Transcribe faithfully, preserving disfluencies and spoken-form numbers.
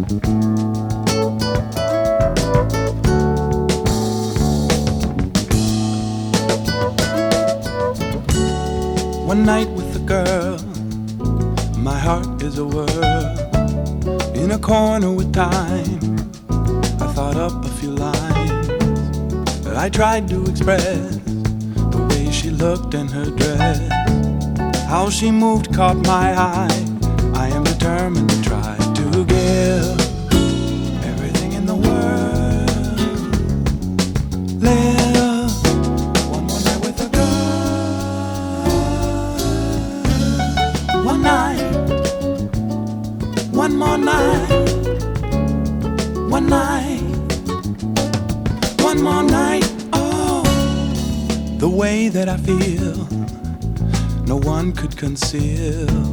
One night with a girl, my heart is a whirl. In a corner with time, I thought up a few lines that I tried to express. The way she looked in her dress, how she moved caught my eye. I am determined to try to give everything in the world. Live one more night with a girl. One night, one more night, one night, one more night. Oh, the way that I feel, no one could conceal.